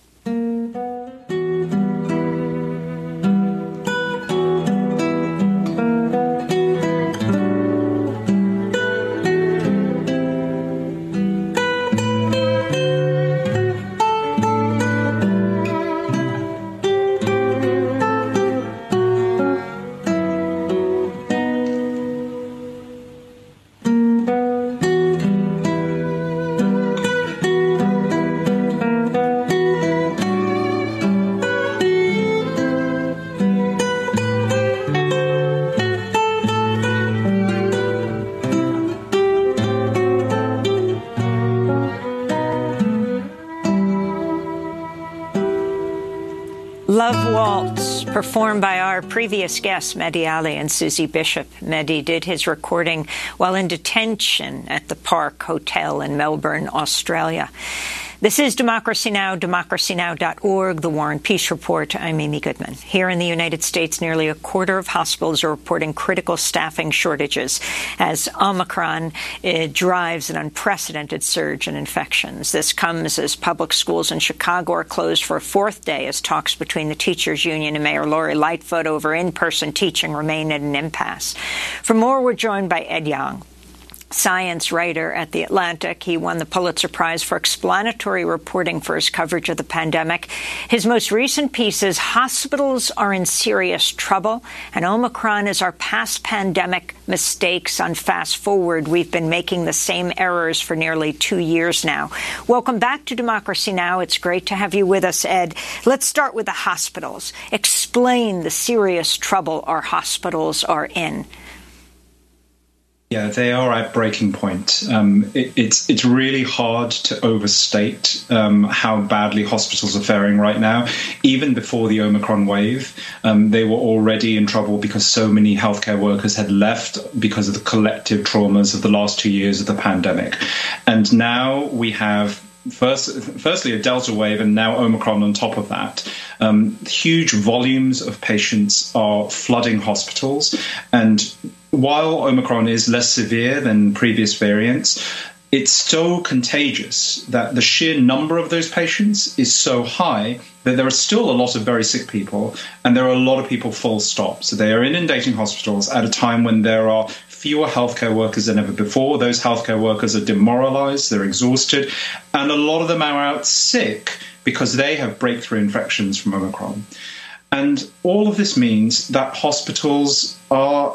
Love Waltz, performed by our previous guests, Mehdi Ali and Susie Bishop. Mehdi did his recording while in detention at the Park Hotel in Melbourne, Australia. This is Democracy Now!, democracynow.org, The War and Peace Report. I'm Amy Goodman. Here in the United States, nearly a quarter of hospitals are reporting critical staffing shortages as Omicron drives an unprecedented surge in infections. This comes as public schools in Chicago are closed for a fourth day as talks between the teachers union and Mayor Lori Lightfoot over in-person teaching remain at an impasse. For more, we're joined by Ed Yong, science writer at The Atlantic. He won the Pulitzer Prize for explanatory reporting for his coverage of the pandemic. His most recent piece is Hospitals Are in Serious Trouble, and Omicron is our past pandemic mistakes. On Fast Forward, we've been making the same errors for nearly 2 years now. Welcome back to Democracy Now! It's great to have you with us, Ed. Let's start with the hospitals. Explain the serious trouble our hospitals are in. Yeah, they are at breaking point. It's really hard to overstate how badly hospitals are faring right now. Even before the Omicron wave, they were already in trouble because so many healthcare workers had left because of the collective traumas of the last 2 years of the pandemic. And now we have firstly a Delta wave and now Omicron on top of that. Huge volumes of patients are flooding hospitals, and while Omicron is less severe than previous variants, it's so contagious that the sheer number of those patients is so high that there are still a lot of very sick people, and there are a lot of people full stop. So they are inundating hospitals at a time when there are fewer healthcare workers than ever before. Those healthcare workers are demoralized, they're exhausted, and a lot of them are out sick because they have breakthrough infections from Omicron. And all of this means that hospitals are...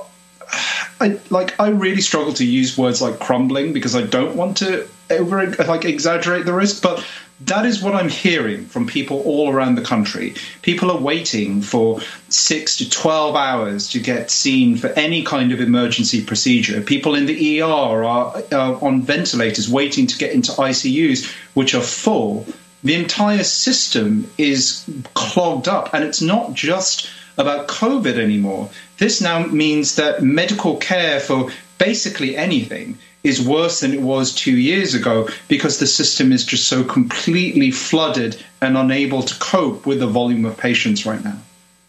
I really struggle to use words like crumbling because I don't want to exaggerate the risk, but that is what I'm hearing from people all around the country. People are waiting for 6 to 12 hours to get seen for any kind of emergency procedure. People in the ER are on ventilators waiting to get into ICUs, which are full. The entire system is clogged up, and it's not just about COVID anymore. This now means that medical care for basically anything is worse than it was 2 years ago because the system is just so completely flooded and unable to cope with the volume of patients right now.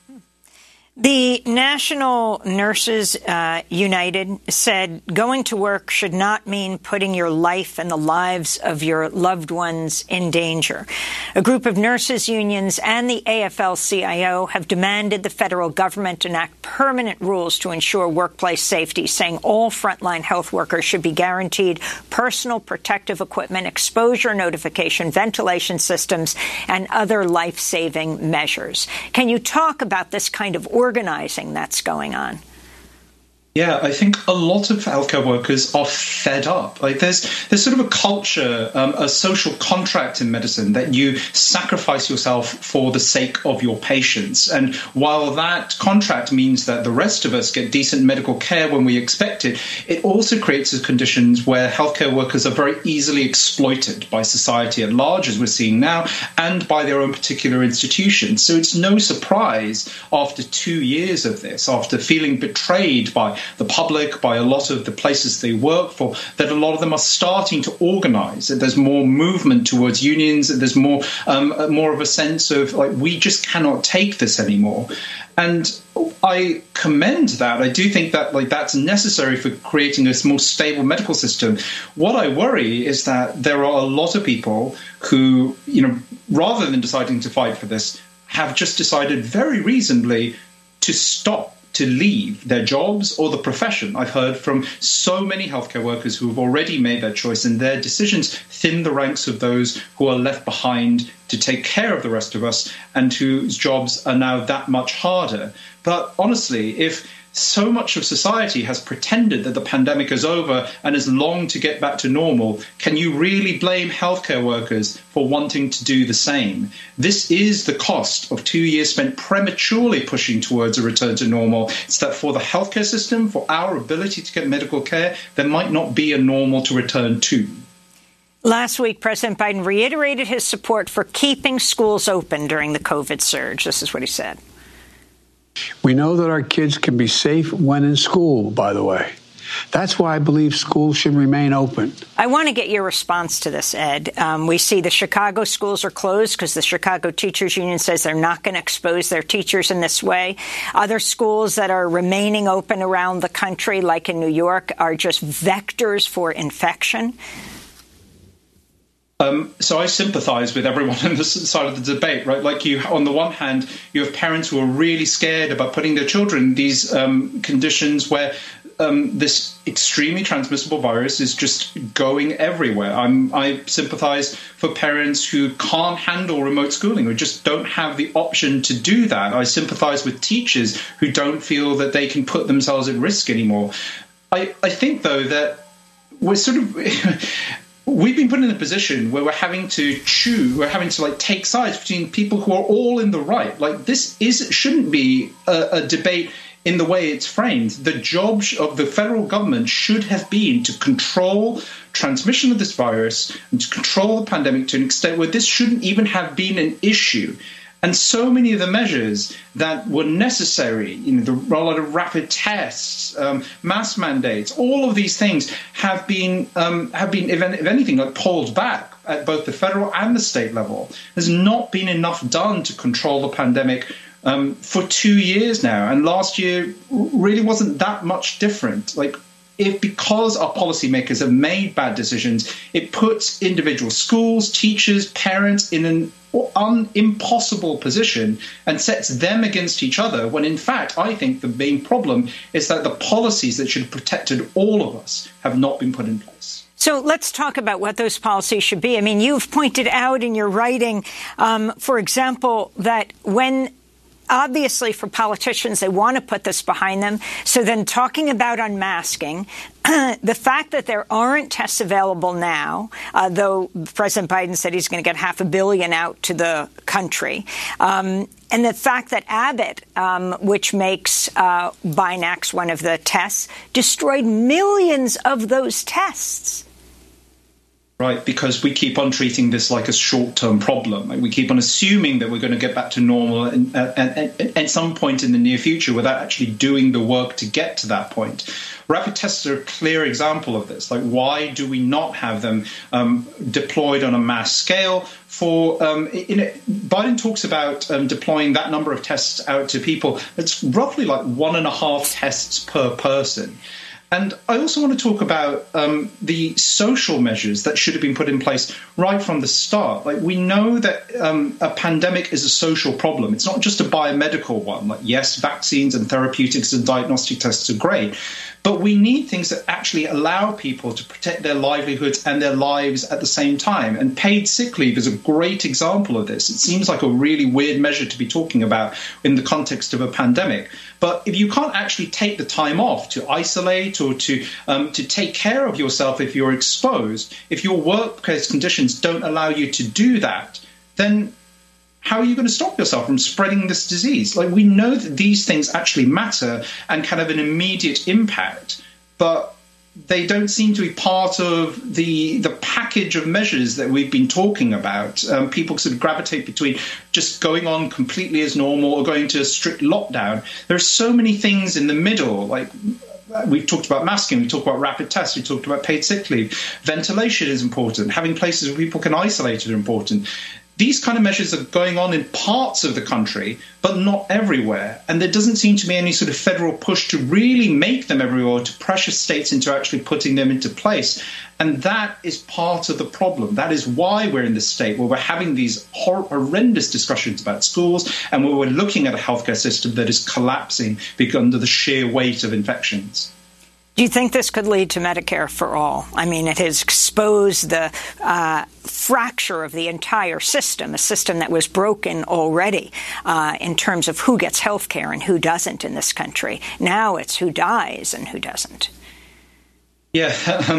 The National Nurses United said going to work should not mean putting your life and the lives of your loved ones in danger. A group of nurses unions and the AFL-CIO have demanded the federal government enact permanent rules to ensure workplace safety, saying all frontline health workers should be guaranteed personal protective equipment, exposure notification, ventilation systems, and other life-saving measures. Can you talk about this kind of organizing that's going on? Yeah, I think a lot of healthcare workers are fed up. Like there's sort of a culture, a social contract in medicine that you sacrifice yourself for the sake of your patients. And while that contract means that the rest of us get decent medical care when we expect it, it also creates conditions where healthcare workers are very easily exploited by society at large, as we're seeing now, and by their own particular institutions. So it's no surprise after 2 years of this, after feeling betrayed by the public, by a lot of the places they work for, that a lot of them are starting to organize. There's more movement towards unions. There's more of a sense of like, we just cannot take this anymore. And I commend that. I do think that that's necessary for creating a more stable medical system. What I worry is that there are a lot of people who, rather than deciding to fight for this, have just decided very reasonably to leave their jobs or the profession. I've heard from so many healthcare workers who have already made that choice, and their decisions thin the ranks of those who are left behind to take care of the rest of us and whose jobs are now that much harder. But honestly, if so much of society has pretended that the pandemic is over and has longed to get back to normal, can you really blame healthcare workers for wanting to do the same? This is the cost of 2 years spent prematurely pushing towards a return to normal. It's that for the healthcare system, for our ability to get medical care, there might not be a normal to return to. Last week, President Biden reiterated his support for keeping schools open during the COVID surge. This is what he said. We know that our kids can be safe when in school, by the way. That's why I believe schools should remain open. I want to get your response to this, Ed. We see the Chicago schools are closed because the Chicago Teachers Union says they're not going to expose their teachers in this way. Other schools that are remaining open around the country, like in New York, are just vectors for infection. So I sympathize with everyone on this side of the debate, right? Like on the one hand, you have parents who are really scared about putting their children in these conditions where this extremely transmissible virus is just going everywhere. I sympathize for parents who can't handle remote schooling, who just don't have the option to do that. I sympathize with teachers who don't feel that they can put themselves at risk anymore. I think, though, that we're sort of... We've been put in a position where we're having to take sides between people who are all in the right. Like this shouldn't be a debate in the way it's framed. The job of the federal government should have been to control transmission of this virus and to control the pandemic to an extent where this shouldn't even have been an issue. And so many of the measures that were necessary, the rollout of rapid tests, mask mandates, all of these things have been, if anything, like pulled back at both the federal and the state level. There's not been enough done to control the pandemic for 2 years now, and last year really wasn't that much different. Because our policymakers have made bad decisions, it puts individual schools, teachers, parents in an impossible position and sets them against each other, when in fact I think the main problem is that the policies that should have protected all of us have not been put in place. So let's talk about what those policies should be. I mean, you've pointed out in your writing, for example, that when obviously, for politicians, they want to put this behind them. So then talking about unmasking, the fact that there aren't tests available now, though President Biden said he's going to get $500 million out to the country, and the fact that Abbott, which makes Binax one of the tests, destroyed millions of those tests. right? Because we keep on treating this like a short-term problem. Like we keep on assuming that we're going to get back to normal at some point in the near future without actually doing the work to get to that point. Rapid tests are a clear example of this. Like, why do we not have them deployed on a mass scale? Biden talks about deploying that number of tests out to people. It's roughly like 1.5 tests per person. And I also want to talk about the social measures that should have been put in place right from the start. Like, we know that a pandemic is a social problem. It's not just a biomedical one. Like, yes, vaccines and therapeutics and diagnostic tests are great, but we need things that actually allow people to protect their livelihoods and their lives at the same time. And paid sick leave is a great example of this. It seems like a really weird measure to be talking about in the context of a pandemic. But if you can't actually take the time off to isolate or to take care of yourself if you're exposed, if your workplace conditions don't allow you to do that, then how are you going to stop yourself from spreading this disease? Like, we know that these things actually matter and can have an immediate impact, but they don't seem to be part of the package of measures that we've been talking about. People sort of gravitate between just going on completely as normal or going to a strict lockdown. There are so many things in the middle, like we've talked about masking, we talked about rapid tests, we talked about paid sick leave. Ventilation is important. Having places where people can isolate are important. These kind of measures are going on in parts of the country, but not everywhere. And there doesn't seem to be any sort of federal push to really make them everywhere, to pressure states into actually putting them into place. And that is part of the problem. That is why we're in this state where we're having these horrendous discussions about schools and where we're looking at a healthcare system that is collapsing under the sheer weight of infections. Do you think this could lead to Medicare for all? I mean, it has exposed the fracture of the entire system, a system that was broken already in terms of who gets health care and who doesn't in this country. Now it's who dies and who doesn't. Yeah,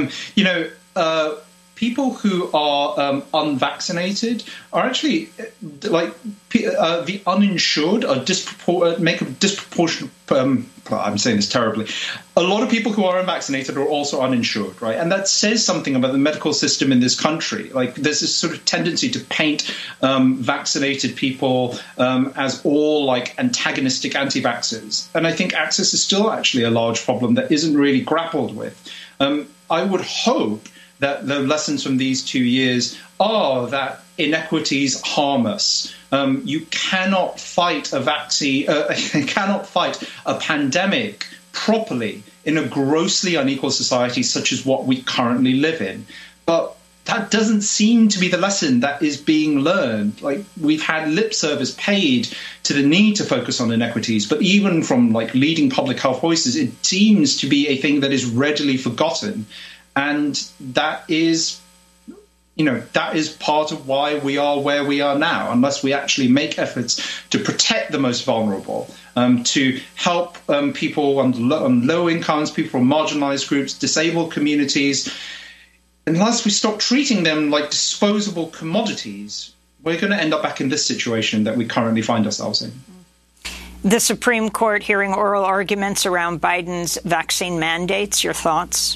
people who are unvaccinated are actually, the uninsured are make a disproportionate, I'm saying this terribly, a lot of people who are unvaccinated are also uninsured, right? And that says something about the medical system in this country. Like, there's this sort of tendency to paint vaccinated people as all like antagonistic anti-vaxxers. And I think access is still actually a large problem that isn't really grappled with. I would hope that the lessons from these 2 years are that inequities harm us. You cannot fight a vaccine, cannot fight a pandemic properly in a grossly unequal society such as what we currently live in. But that doesn't seem to be the lesson that is being learned. Like, we've had lip service paid to the need to focus on inequities, but even from like leading public health voices, it seems to be a thing that is readily forgotten. And that is, that is part of why we are where we are now, unless we actually make efforts to protect the most vulnerable, to help people on low incomes, people from marginalized groups, disabled communities. Unless we stop treating them like disposable commodities, we're going to end up back in this situation that we currently find ourselves in. The Supreme Court hearing oral arguments around Biden's vaccine mandates. Your thoughts?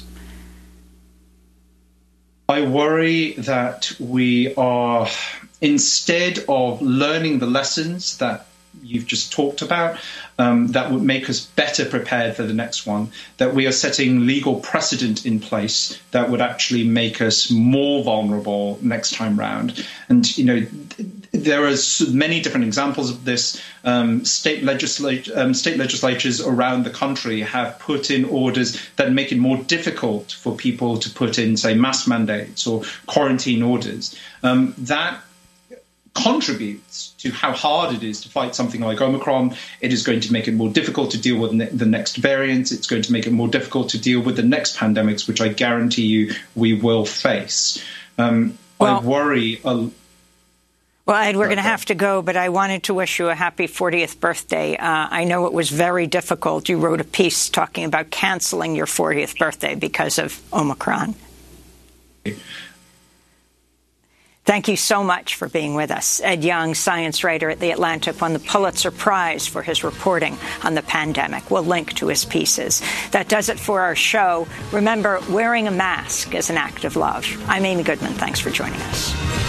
I worry that we are, instead of learning the lessons that you've just talked about, that would make us better prepared for the next one, that we are setting legal precedent in place that would actually make us more vulnerable next time round. And, there are many different examples of this. State legislatures around the country have put in orders that make it more difficult for people to put in, say, mask mandates or quarantine orders. That contributes to how hard it is to fight something like Omicron. It is going to make it more difficult to deal with the next variants. It's going to make it more difficult to deal with the next pandemics, which I guarantee you we will face. I worry. Well, Ed, we're going to have to go, but I wanted to wish you a happy 40th birthday. I know it was very difficult. You wrote a piece talking about canceling your 40th birthday because of Omicron. Thank you so much for being with us. Ed Young, science writer at The Atlantic, won the Pulitzer Prize for his reporting on the pandemic. We'll link to his pieces. That does it for our show. Remember, wearing a mask is an act of love. I'm Amy Goodman. Thanks for joining us.